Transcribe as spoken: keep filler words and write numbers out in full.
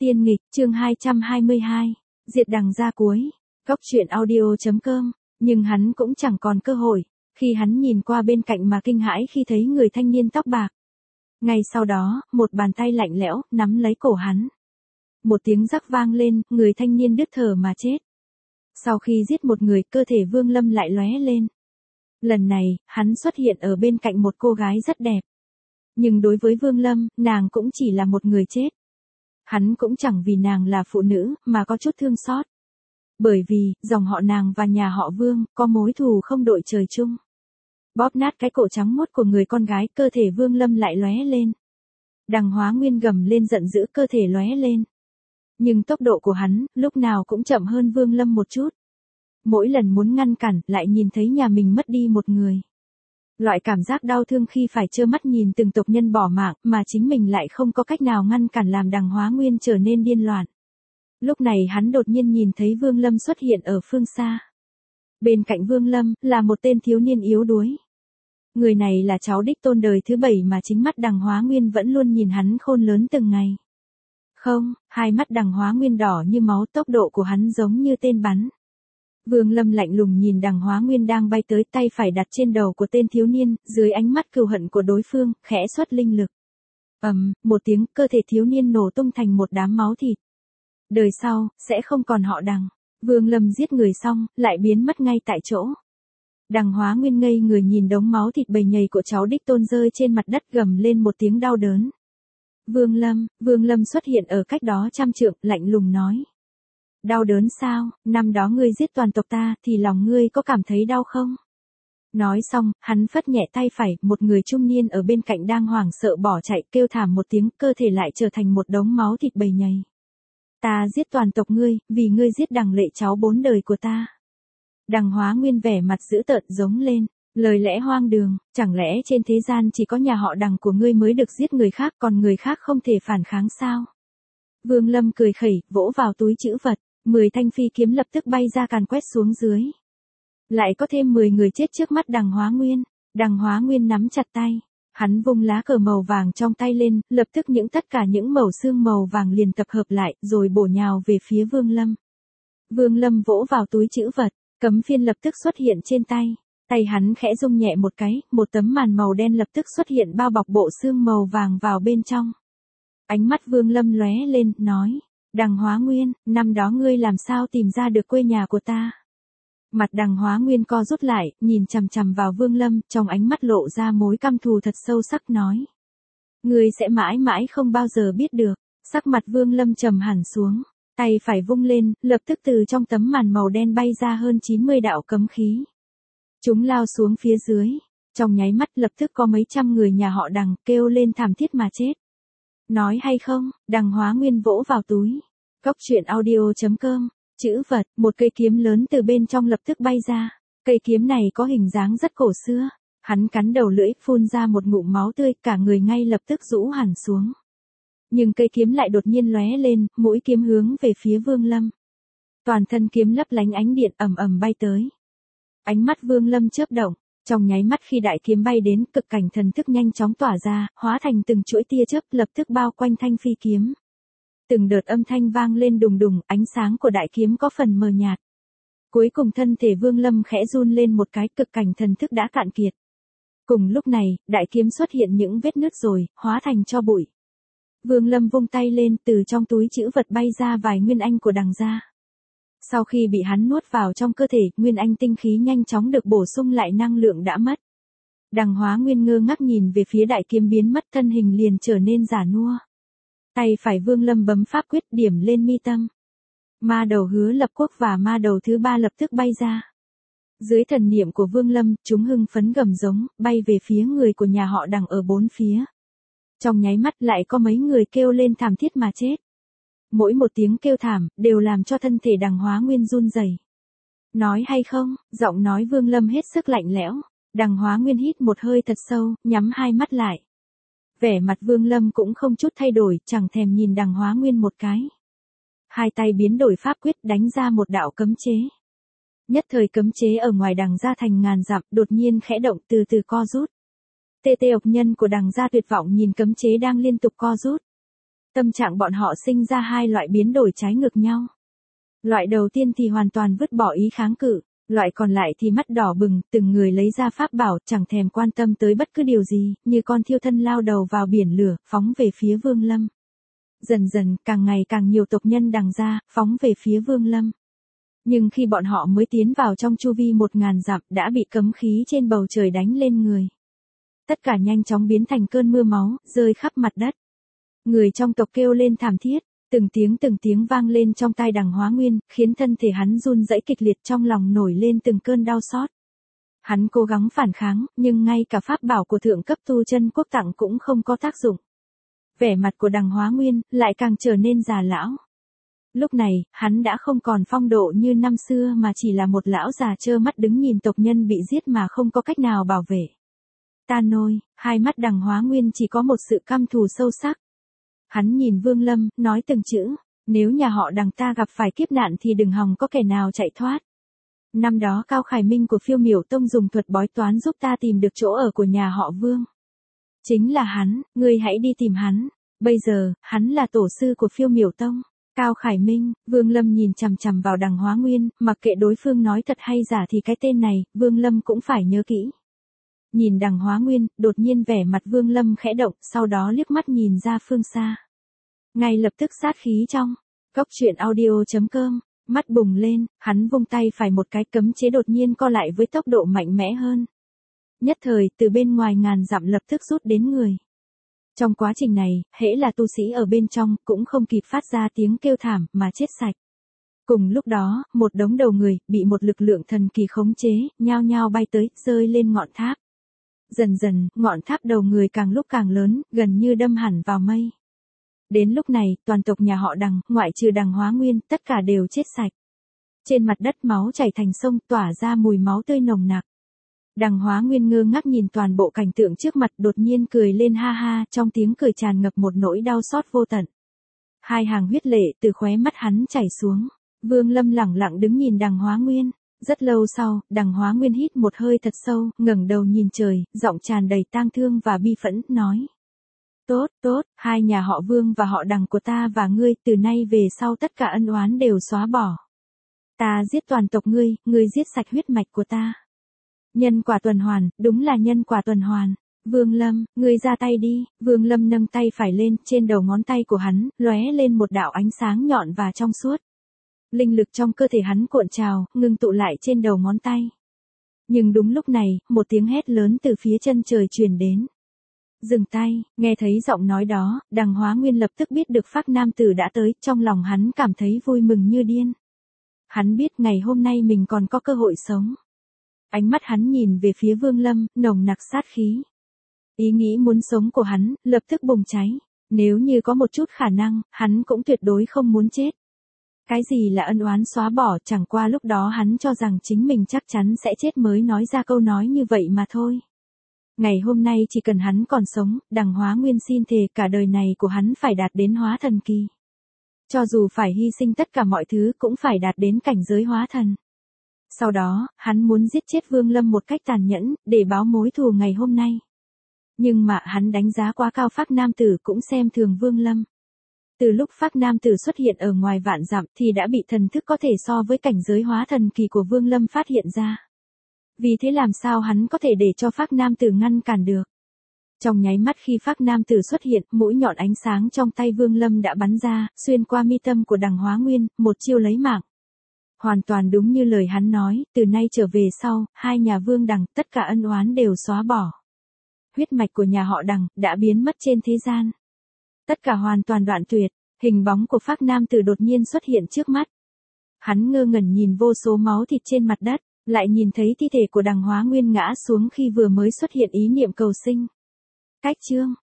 Tiên nghịch, chương hai trăm hai mươi hai. Diệt đằng ra cuối. Góc truyện audio.com. Nhưng hắn cũng chẳng còn cơ hội, khi hắn nhìn qua bên cạnh mà kinh hãi khi thấy người thanh niên tóc bạc. Ngay sau đó, một bàn tay lạnh lẽo, nắm lấy cổ hắn. Một tiếng rắc vang lên, người thanh niên đứt thở mà chết. Sau khi giết một người, cơ thể Vương Lâm lại lóe lên. Lần này, hắn xuất hiện ở bên cạnh một cô gái rất đẹp. Nhưng đối với Vương Lâm, nàng cũng chỉ là một người chết. Hắn cũng chẳng vì nàng là phụ nữ, mà có chút thương xót. Bởi vì, dòng họ nàng và nhà họ Vương, có mối thù không đội trời chung. Bóp nát cái cổ trắng muốt của người con gái, cơ thể Vương Lâm lại lóe lên. Đằng Hóa Nguyên gầm lên giận dữ, cơ thể lóe lên. Nhưng tốc độ của hắn, lúc nào cũng chậm hơn Vương Lâm một chút. Mỗi lần muốn ngăn cản, lại nhìn thấy nhà mình mất đi một người. Loại cảm giác đau thương khi phải trơ mắt nhìn từng tộc nhân bỏ mạng, mà chính mình lại không có cách nào ngăn cản, làm Đằng Hóa Nguyên trở nên điên loạn. Lúc này hắn đột nhiên nhìn thấy Vương Lâm xuất hiện ở phương xa. Bên cạnh Vương Lâm, là một tên thiếu niên yếu đuối. Người này là cháu đích tôn đời thứ bảy mà chính mắt Đằng Hóa Nguyên vẫn luôn nhìn hắn khôn lớn từng ngày. Không, hai mắt Đằng Hóa Nguyên đỏ như máu, tốc độ của hắn giống như tên bắn. Vương Lâm lạnh lùng nhìn Đằng Hóa Nguyên đang bay tới, tay phải đặt trên đầu của tên thiếu niên, dưới ánh mắt cừu hận của đối phương, khẽ xuất linh lực. Ầm, một tiếng, cơ thể thiếu niên nổ tung thành một đám máu thịt. Đời sau, sẽ không còn họ Đằng. Vương Lâm giết người xong, lại biến mất ngay tại chỗ. Đằng Hóa Nguyên ngây người nhìn đống máu thịt bầy nhầy của cháu đích tôn rơi trên mặt đất, gầm lên một tiếng đau đớn. Vương Lâm, Vương Lâm xuất hiện ở cách đó trăm trượng, lạnh lùng nói. Đau đớn sao, năm đó ngươi giết toàn tộc ta, thì lòng ngươi có cảm thấy đau không? Nói xong, hắn phất nhẹ tay phải, một người trung niên ở bên cạnh đang hoảng sợ bỏ chạy, kêu thảm một tiếng, cơ thể lại trở thành một đống máu thịt bầy nhầy. Ta giết toàn tộc ngươi, vì ngươi giết Đằng Lệ cháu bốn đời của ta. Đằng Hóa Nguyên vẻ mặt dữ tợn giống lên, lời lẽ hoang đường, chẳng lẽ trên thế gian chỉ có nhà họ Đằng của ngươi mới được giết người khác, còn người khác không thể phản kháng sao? Vương Lâm cười khẩy, vỗ vào túi trữ vật, mười thanh phi kiếm lập tức bay ra càn quét xuống dưới. Lại có thêm mười người chết trước mắt Đằng Hóa Nguyên. Đằng Hóa Nguyên nắm chặt tay, hắn vung lá cờ màu vàng trong tay lên, lập tức những tất cả những mẩu xương màu vàng liền tập hợp lại, rồi bổ nhào về phía Vương Lâm. Vương Lâm vỗ vào túi trữ vật, cấm phiên lập tức xuất hiện trên tay. Tay hắn khẽ rung nhẹ một cái, một tấm màn màu đen lập tức xuất hiện bao bọc bộ xương màu vàng vào bên trong. Ánh mắt Vương Lâm lóe lên, nói, Đằng Hóa Nguyên, năm đó ngươi làm sao tìm ra được quê nhà của ta? Mặt Đằng Hóa Nguyên co rút lại, nhìn chằm chằm vào Vương Lâm, trong ánh mắt lộ ra mối căm thù thật sâu sắc, nói. Ngươi sẽ mãi mãi không bao giờ biết được. Sắc mặt Vương Lâm trầm hẳn xuống, tay phải vung lên, lập tức từ trong tấm màn màu đen bay ra hơn chín mươi đạo cấm khí. Chúng lao xuống phía dưới, trong nháy mắt lập tức có mấy trăm người nhà họ Đằng kêu lên thảm thiết mà chết. Nói hay không, Đằng Hóa Nguyên vỗ vào túi. Góc truyện audio.com. Chữ vật, một cây kiếm lớn từ bên trong lập tức bay ra. Cây kiếm này có hình dáng rất cổ xưa. Hắn cắn đầu lưỡi, phun ra một ngụm máu tươi, cả người ngay lập tức rũ hẳn xuống. Nhưng cây kiếm lại đột nhiên lóe lên, mũi kiếm hướng về phía Vương Lâm. Toàn thân kiếm lấp lánh ánh điện, ầm ầm bay tới. Ánh mắt Vương Lâm chớp động, trong nháy mắt khi đại kiếm bay đến, cực cảnh thần thức nhanh chóng tỏa ra, hóa thành từng chuỗi tia chớp lập tức bao quanh thanh phi kiếm. Từng đợt âm thanh vang lên đùng đùng, ánh sáng của đại kiếm có phần mờ nhạt. Cuối cùng thân thể Vương Lâm khẽ run lên một cái, cực cảnh thần thức đã cạn kiệt. Cùng lúc này, đại kiếm xuất hiện những vết nứt rồi, hóa thành tro bụi. Vương Lâm vung tay lên, từ trong túi trữ vật bay ra vài nguyên anh của Đằng gia. Sau khi bị hắn nuốt vào trong cơ thể, nguyên anh tinh khí nhanh chóng được bổ sung lại năng lượng đã mất. Đằng Hóa Nguyên ngơ ngác nhìn về phía đại kiếm biến mất, thân hình liền trở nên già nua. Tay phải Vương Lâm bấm pháp quyết, điểm lên mi tâm. Ma đầu Hứa Lập Quốc và ma đầu thứ ba lập tức bay ra. Dưới thần niệm của Vương Lâm, chúng hưng phấn gầm giống, bay về phía người của nhà họ Đằng ở bốn phía. Trong nháy mắt lại có mấy người kêu lên thảm thiết mà chết. Mỗi một tiếng kêu thảm, đều làm cho thân thể Đằng Hóa Nguyên run rẩy. Nói hay không, giọng nói Vương Lâm hết sức lạnh lẽo. Đằng Hóa Nguyên hít một hơi thật sâu, nhắm hai mắt lại. Vẻ mặt Vương Lâm cũng không chút thay đổi, chẳng thèm nhìn Đằng Hóa Nguyên một cái. Hai tay biến đổi pháp quyết, đánh ra một đạo cấm chế. Nhất thời cấm chế ở ngoài Đằng gia thành ngàn dặm, đột nhiên khẽ động, từ từ co rút. Tê tê ộc nhân của Đằng gia tuyệt vọng nhìn cấm chế đang liên tục co rút. Tâm trạng bọn họ sinh ra hai loại biến đổi trái ngược nhau. Loại đầu tiên thì hoàn toàn vứt bỏ ý kháng cự, loại còn lại thì mắt đỏ bừng, từng người lấy ra pháp bảo, chẳng thèm quan tâm tới bất cứ điều gì, như con thiêu thân lao đầu vào biển lửa, phóng về phía Vương Lâm. Dần dần, càng ngày càng nhiều tộc nhân đằng ra, phóng về phía Vương Lâm. Nhưng khi bọn họ mới tiến vào trong chu vi một ngàn dặm, đã bị cấm khí trên bầu trời đánh lên người. Tất cả nhanh chóng biến thành cơn mưa máu, rơi khắp mặt đất. Người trong tộc kêu lên thảm thiết, từng tiếng từng tiếng vang lên trong tai Đằng Hóa Nguyên, khiến thân thể hắn run rẩy kịch liệt, trong lòng nổi lên từng cơn đau xót. Hắn cố gắng phản kháng, nhưng ngay cả pháp bảo của thượng cấp tu chân quốc tặng cũng không có tác dụng. Vẻ mặt của Đằng Hóa Nguyên lại càng trở nên già lão. Lúc này, hắn đã không còn phong độ như năm xưa mà chỉ là một lão già trơ mắt đứng nhìn tộc nhân bị giết mà không có cách nào bảo vệ. Ta nôi, hai mắt Đằng Hóa Nguyên chỉ có một sự căm thù sâu sắc. Hắn nhìn Vương Lâm, nói từng chữ, nếu nhà họ Đằng ta gặp phải kiếp nạn thì đừng hòng có kẻ nào chạy thoát. Năm đó Cao Khải Minh của Phiêu Miểu Tông dùng thuật bói toán giúp ta tìm được chỗ ở của nhà họ Vương. Chính là hắn, ngươi hãy đi tìm hắn. Bây giờ, hắn là tổ sư của Phiêu Miểu Tông. Cao Khải Minh, Vương Lâm nhìn chằm chằm vào Đằng Hóa Nguyên, mặc kệ đối phương nói thật hay giả thì cái tên này, Vương Lâm cũng phải nhớ kỹ. Nhìn Đằng Hóa Nguyên, đột nhiên vẻ mặt Vương Lâm khẽ động, sau đó liếc mắt nhìn ra phương xa. Ngay lập tức sát khí trong. Cốc truyện audio chấm com, mắt bùng lên, hắn vung tay phải một cái, cấm chế đột nhiên co lại với tốc độ mạnh mẽ hơn. Nhất thời, từ bên ngoài ngàn dặm lập tức rút đến người. Trong quá trình này, hễ là tu sĩ ở bên trong, cũng không kịp phát ra tiếng kêu thảm, mà chết sạch. Cùng lúc đó, một đống đầu người, bị một lực lượng thần kỳ khống chế, nhao nhao bay tới, rơi lên ngọn tháp. Dần dần, ngọn tháp đầu người càng lúc càng lớn, gần như đâm hẳn vào mây. Đến lúc này, toàn tộc nhà họ Đằng, ngoại trừ Đằng Hóa Nguyên, tất cả đều chết sạch. Trên mặt đất máu chảy thành sông, tỏa ra mùi máu tươi nồng nặc. Đằng Hóa Nguyên ngơ ngác nhìn toàn bộ cảnh tượng trước mặt, đột nhiên cười lên ha ha, trong tiếng cười tràn ngập một nỗi đau xót vô tận. Hai hàng huyết lệ từ khóe mắt hắn chảy xuống. Vương Lâm lẳng lặng đứng nhìn Đằng Hóa Nguyên. Rất lâu sau, Đằng Hóa Nguyên hít một hơi thật sâu, ngẩng đầu nhìn trời, giọng tràn đầy tang thương và bi phẫn, nói. Tốt, tốt, hai nhà họ Vương và họ Đằng của ta và ngươi, từ nay về sau tất cả ân oán đều xóa bỏ. Ta giết toàn tộc ngươi, ngươi giết sạch huyết mạch của ta. Nhân quả tuần hoàn, đúng là nhân quả tuần hoàn. Vương Lâm, ngươi ra tay đi. Vương Lâm nâng tay phải lên, trên đầu ngón tay của hắn, lóe lên một đạo ánh sáng nhọn và trong suốt. Linh lực trong cơ thể hắn cuộn trào, ngưng tụ lại trên đầu ngón tay. Nhưng đúng lúc này, một tiếng hét lớn từ phía chân trời truyền đến. Dừng tay, nghe thấy giọng nói đó, Đằng Hóa Nguyên lập tức biết được Phác Nam Tử đã tới, trong lòng hắn cảm thấy vui mừng như điên. Hắn biết ngày hôm nay mình còn có cơ hội sống. Ánh mắt hắn nhìn về phía Vương Lâm, nồng nặc sát khí. Ý nghĩ muốn sống của hắn, lập tức bùng cháy. Nếu như có một chút khả năng, hắn cũng tuyệt đối không muốn chết. Cái gì là ân oán xóa bỏ, chẳng qua lúc đó hắn cho rằng chính mình chắc chắn sẽ chết mới nói ra câu nói như vậy mà thôi. Ngày hôm nay chỉ cần hắn còn sống, Đằng Hóa Nguyên xin thề cả đời này của hắn phải đạt đến hóa thần kỳ. Cho dù phải hy sinh tất cả mọi thứ cũng phải đạt đến cảnh giới hóa thần. Sau đó, hắn muốn giết chết Vương Lâm một cách tàn nhẫn, để báo mối thù ngày hôm nay. Nhưng mà hắn đánh giá quá cao Phác Nam Tử cũng xem thường Vương Lâm. Từ lúc Phác Nam Tử xuất hiện ở ngoài vạn dặm thì đã bị thần thức có thể so với cảnh giới hóa thần kỳ của Vương Lâm phát hiện ra. Vì thế làm sao hắn có thể để cho Phác Nam Tử ngăn cản được. Trong nháy mắt khi Phác Nam Tử xuất hiện, mũi nhọn ánh sáng trong tay Vương Lâm đã bắn ra, xuyên qua mi tâm của Đằng Hóa Nguyên, một chiêu lấy mạng. Hoàn toàn đúng như lời hắn nói, từ nay trở về sau, hai nhà Vương Đằng, tất cả ân oán đều xóa bỏ. Huyết mạch của nhà họ Đằng, đã biến mất trên thế gian. Tất cả hoàn toàn đoạn tuyệt, hình bóng của Phác Nam Tử đột nhiên xuất hiện trước mắt. Hắn ngơ ngẩn nhìn vô số máu thịt trên mặt đất, lại nhìn thấy thi thể của Đằng Hóa Nguyên ngã xuống khi vừa mới xuất hiện ý niệm cầu sinh. Cách chương